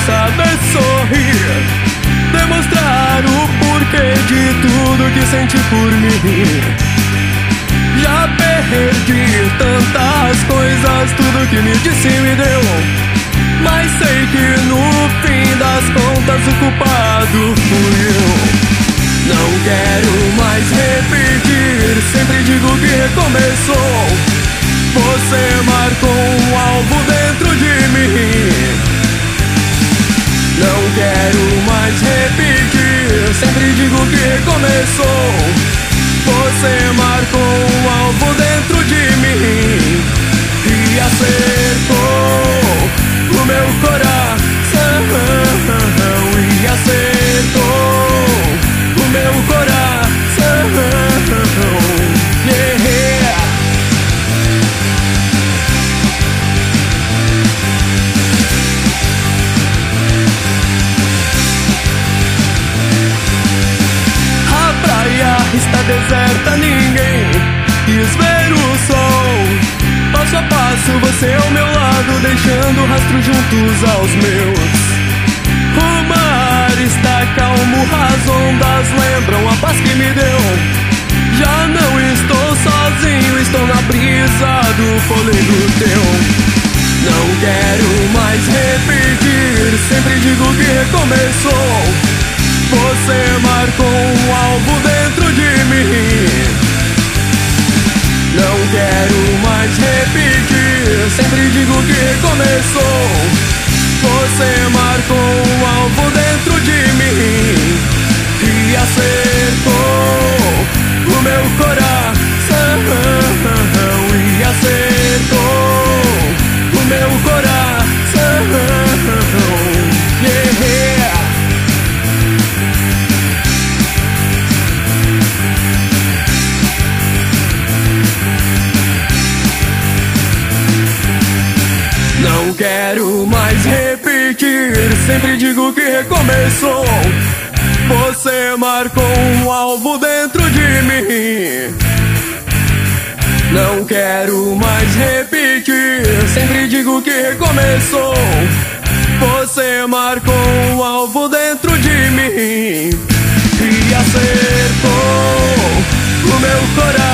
saber sorrir, demonstrar o porquê de tudo que sente por mim. Já perdi tantas coisas, tudo que me disse me deu, mas sei que no fim das contas o culpado fui eu. Não quero mais repetir, sempre digo que recomeçou. Você marcou um alvo dentro de mim. Não quero mais repetir, sempre digo que recomeçou. Você marcou um alvo dentro de mim e acertou o meu coração, e acertou o meu coração, yeah. A praia está deserta, ninguém quis ver o sol. Passo a passo, você ao meu lado, deixando rastros juntos aos meus. O mar está calmo, as ondas lembram a paz que me deu. Já não estou sozinho, estou na brisa do fôlego teu. Não quero mais repetir, sempre digo que recomeçou. Você marcou um alvo dentro de mim. Não quero mais repetir, sempre digo que recomeçou. Você marcou um alvo dentro de mim e acertou o meu coração, e acertou o meu coração, yeah. Não quero mais repetir, sempre digo que recomeçou. Você marcou um alvo dentro de mim. Não quero mais repetir, sempre digo que recomeçou. Você marcou um alvo dentro de mim e acertou o meu coração.